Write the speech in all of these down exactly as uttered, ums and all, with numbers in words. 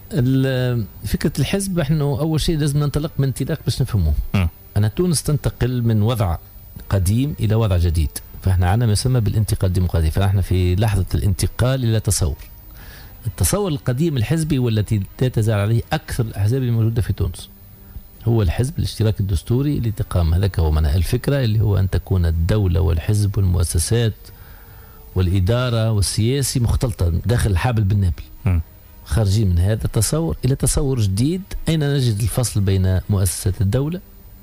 فكرة الحزب احنا أول شيء لازم ننطلق من انطلاق باش نفهموه. أنا تونس تنتقل من وضع قديم إلى وضع جديد، فاحنا عندنا ما يسمى بالانتقال الديمقراطي، فاحنا في لحظة الانتقال إلى تصور. التصور القديم الحزبي والتي لا تزال عليه أكثر الأحزاب الموجودة في تونس هو الحزب الاشتراكي الدستوري اللي تقام. هذاك هو معنى الفكرة، اللي هو أن تكون الدولة والحزب والمؤسسات والإدارة والسياسي مختلطة داخل الحابل بالنابل. م. خارجين من هذا التصور إلى تصور جديد. أين نجد الفصل بين مؤسسات الدولة؟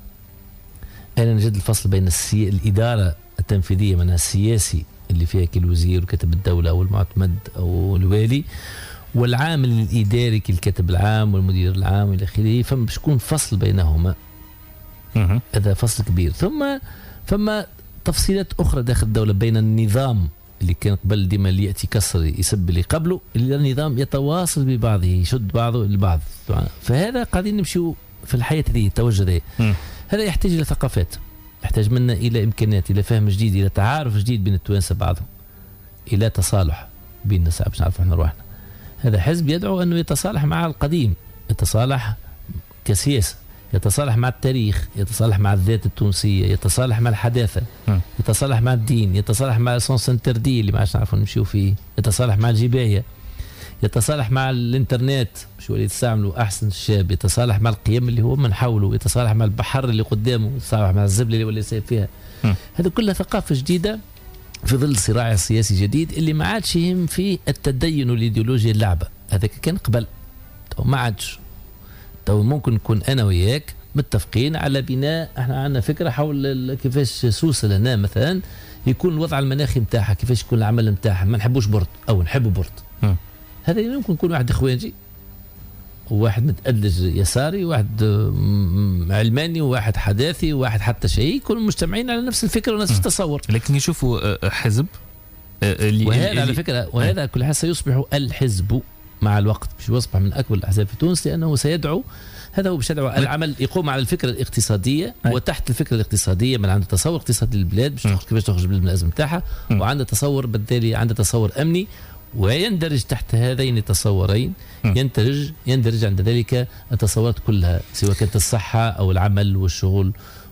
أين نجد الفصل بين السي... الإدارة التنفيذية منها السياسي اللي فيها كل وزير وكاتب الدولة أو المعتمد أو الوالي، والعامل الإداري كالكاتب العام والمدير العام إلى آخره، فما باش يكون فصل بينهما. م. هذا فصل كبير. ثم فما تفصيلات أخرى داخل الدولة بين النظام اللي كان قبل ديما اللي يأتي كسر يسب اللي قبله، اللي النظام يتواصل ببعضه يشد بعضه البعض. فهذا قاعدين نمشيو في الحياة هذه التوجه هذا. هذا يحتاج إلى ثقافات، يحتاج منا إلى إمكانيات، إلى فهم جديد، إلى تعارف جديد بين التوانسة بعضهم، إلى تصالح بين الناس باش نعرفوا احنا روحنا. هذا حزب يدعو أنه يتصالح مع القديم، يتصالح كسياسة، يتصالح مع التاريخ، يتصالح مع الذات التونسية، يتصالح مع الحداثة، م. يتصالح مع الدين، يتصالح مع السونس انتردي اللي ما عادش نعرفوا نمشيو فيه، يتصالح مع الجباية، يتصالح مع الانترنت مش ولي تستعملوا أحسن الشاب، يتصالح مع القيم اللي هو من حوله، يتصالح مع البحر اللي قدامه، يتصالح مع الزبلة اللي ولي سايب فيها. هذا كلها ثقافة جديدة في ظل الصراع السياسي جديد اللي ما عادش يهم فيه التدين والإيديولوجيا اللعبة. هذا كان قبل، تو ما عادش. تو ممكن نكون أنا وياك متفقين على بناء، احنا عندنا فكرة حول كيفاش سوسة هنا مثلا يكون الوضع المناخي متاعها، كيفاش يكون العمل متاعها، ما نحبوش برد أو نحب برد. م. هذا يمكن يكون واحد إخوانجي وواحد متأدلج يساري وواحد علماني وواحد حداثي وواحد حتى شيء، يكونوا مجتمعين على نفس الفكرة ونفس م. التصور، لكن يشوفوا حزب اللي وهذا اللي على فكرة وهذا كل حال سيصبح الحزب مع الوقت، مش يصبح من أكبر الأحزاب في تونس، لأنه سيدعو، هذا هو باش يدعو العمل يقوم على الفكرة الاقتصادية. أي. وتحت الفكرة الاقتصادية من عنده تصور اقتصادي للبلاد باش تخرج كيفاش تخرج من الأزمة نتاعها، وعنده تصور بالتالي عنده تصور أمني، ويندرج تحت هذين التصورين يندرج يندرج عند ذلك التصورات كلها، سواء كانت الصحة أو العمل والشغل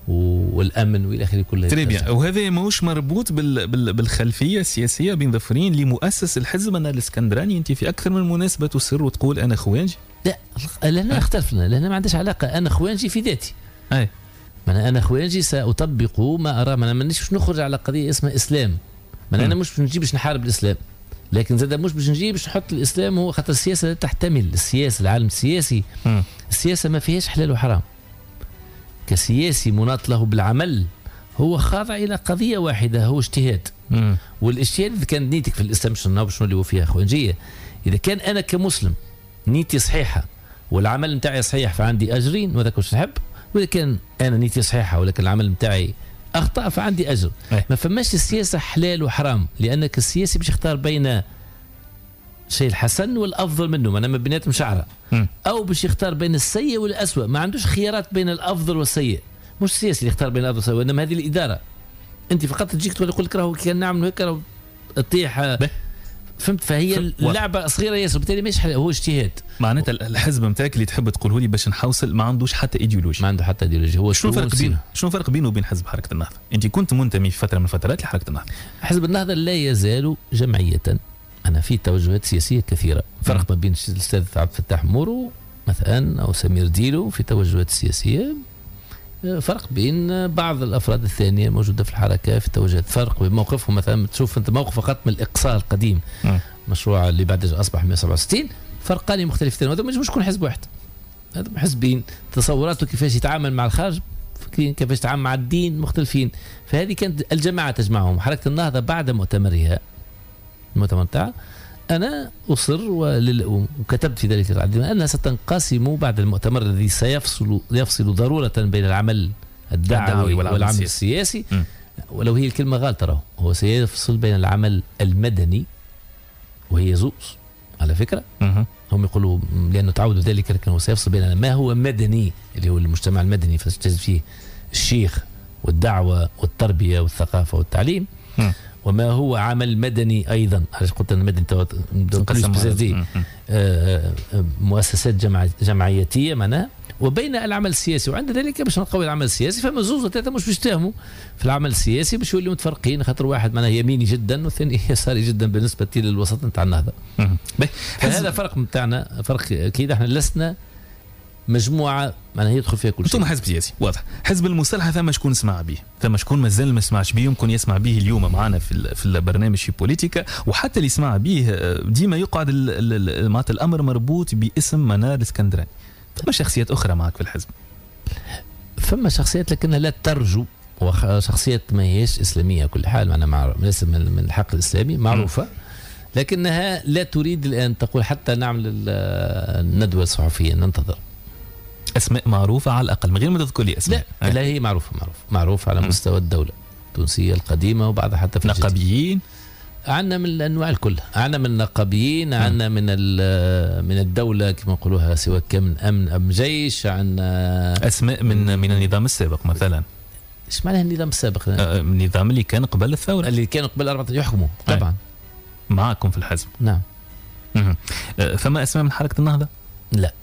والامن والى اخره كلها. تريبيا. وهذا ماهوش مربوط بال... بال... بالخلفيه السياسيه بين ظفرين لمؤسس الحزب انا الاسكندراني. انت في اكثر من مناسبه تصر وتقول انا خوانجي. لا لنا اختلفنا، لنا ما عندهاش علاقه. انا خوانجي في ذاتي. اي انا انا خوانجي ساطبق ما ارى. ما مانيش نخرج على قضيه اسمها اسلام. ما انا مش باش نجي باش نحارب الاسلام، لكن زاد مش باش نجي باش نحط الاسلام هو خاطر السياسه لا تحتمل. السياسه العالم السياسي م. السياسه ما فيهاش حلال وحرام. كسياسي مناط له بالعمل هو خاضع الى قضيه واحده، هو اجتهاد. م. والاجتهاد اذا كان نيتك في الاسلام شنو شنو اللي هو فيها خوانجيه، اذا كان انا كمسلم نيتي صحيحه والعمل نتاعي صحيح فعندي اجرين وهذاك واش نحب، واذا كان انا نيتي صحيحه ولكن العمل نتاعي اخطا فعندي اجر. أي. ما فماش السياسه حلال وحرام، لانك السياسي باش يختار بين الشيء الحسن والافضل منه، انا ما بيناتهم شعره، او باش يختار بين السيء والاسوء، ما عندوش خيارات بين الافضل والسيء. مش السياسي اللي يختار بين الافضل والسيء، وانما هذه الاداره. انت فقط تجيك تقول لك راهو كان نعمل هيك راهو تطيح، فهمت؟ فهي اللعبه صغيره ياسر، بالتالي مش هو اجتهاد. معناتها الحزب نتاعك اللي تحب تقوله لي باش نحوصل ما عندوش حتى ايديولوجيا. ما عنده حتى ايديولوجيا. هو شنو الفرق بينه شنو الفرق بينه وبين حزب حركه النهضه؟ انت كنت منتمي في فتره من الفترات لحركه النهضه. حزب النهضه لا يزال جمعيه. انا في توجهات سياسيه كثيره. فرق ما بين الاستاذ عبد الفتاح مورو مثلا او سمير ديلو في توجهات سياسيه، فرق بين بعض الافراد الثانيه الموجوده في الحركه في توجهات. فرق بين موقفهم، مثلا تشوف انت موقف فقط من الاقصاء القديم، م. مشروع اللي بعد اصبح مئة وسبعة وستين، فرقان مختلفتين. وهذا مش يكون حزب واحد، هذا حزبين تصوراته كيفاش يتعامل مع الخارج، كيفاش يتعامل مع الدين مختلفين. فهذه كانت الجماعه تجمعهم. حركه النهضه بعد مؤتمرها المؤتمر تاعها أنا أصر ولل... وكتبت في ذلك العديد أنها ستنقسم بعد المؤتمر الذي سيفصل يفصل ضرورة بين العمل الدعوي والعمل, والعمل السياسي, السياسي. ولو هي الكلمة غلط، ترى هو سيفصل بين العمل المدني وهي زوز على فكرة. م- هم يقولوا لأنه تعودوا ذلك، لكن هو سيفصل بين ما هو مدني اللي هو المجتمع المدني فتجد فيه الشيخ والدعوة والتربية والثقافة والتعليم، م. وما هو عمل مدني ايضا. علاش قلت انا مدني تنقسم مؤسسات جمع جمعيتيه معناها، وبين العمل السياسي. وعند ذلك باش نقوي العمل السياسي فما زوز وثلاثه مش باش يتفاهموا في العمل السياسي باش يوليوا متفرقين، خاطر واحد معناها يميني جدا والثاني يساري جدا بالنسبه للوسط نتاع النهضه. فهذا فرق نتاعنا، فرق اكيد. احنا لسنا مجموعه معناها يدخل فيها كل شيء. انتم حزب سياسي واضح. حزب المصالحه ثم شكون سمع به، ثم شكون مازال ما سمعش به، يمكن يسمع به اليوم معنا في في البرنامج في بوليتيكا، وحتى اللي يسمع به ديما يقعد معناتها الامر مربوط باسم منار الاسكندراني. فما شخصيات اخرى معك في الحزب؟ فما شخصيات لكنها لا ترجو، وشخصيات ما هيش اسلاميه كل حال، معناها معروف من الحق الاسلامي معروفه، لكنها لا تريد الان تقول حتى نعمل الندوه الصحفيه. ننتظر اسماء معروفه على الاقل من غير ما تذكر لي اسماء. لا, لا هي معروفه معروف معروف على مستوى الدوله التونسيه القديمه وبعضها حتى في نقابيين. عندنا من الانواع الكل، عندنا من النقابيين، عندنا من من الدوله كما نقولوها، سواء كان من امن ام جيش. عندنا اسماء من من النظام السابق مثلا. ايش معناها النظام السابق؟ آه النظام اللي كان قبل الثوره، اللي كانوا قبل أربعة يحكموا طبعا. معكم في الحزب؟ نعم. آه فما اسماء من حركه النهضه؟ لا